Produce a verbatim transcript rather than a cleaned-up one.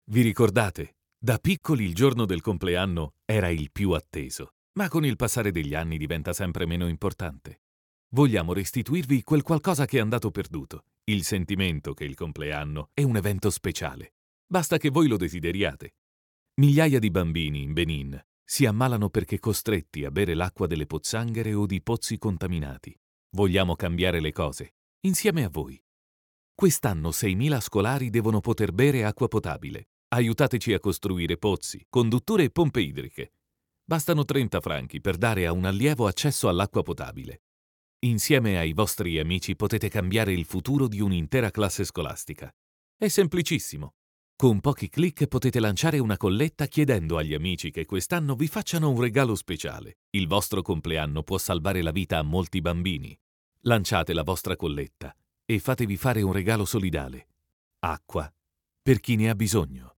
Vi ricordate? Da piccoli il giorno del compleanno era il più atteso, ma con il passare degli anni diventa sempre meno importante. Vogliamo restituirvi quel qualcosa che è andato perduto, il sentimento che il compleanno è un evento speciale. Basta che voi lo desideriate. Migliaia di bambini in Benin si ammalano perché costretti a bere l'acqua delle pozzanghere o di pozzi contaminati. Vogliamo cambiare le cose, insieme a voi. Quest'anno seimila scolari devono poter bere acqua potabile. Aiutateci a costruire pozzi, condutture e pompe idriche. Bastano trenta franchi per dare a un allievo accesso all'acqua potabile. Insieme ai vostri amici potete cambiare il futuro di un'intera classe scolastica. È semplicissimo. Con pochi clic potete lanciare una colletta chiedendo agli amici che quest'anno vi facciano un regalo speciale. Il vostro compleanno può salvare la vita a molti bambini. Lanciate la vostra colletta e fatevi fare un regalo solidale. Acqua per chi ne ha bisogno.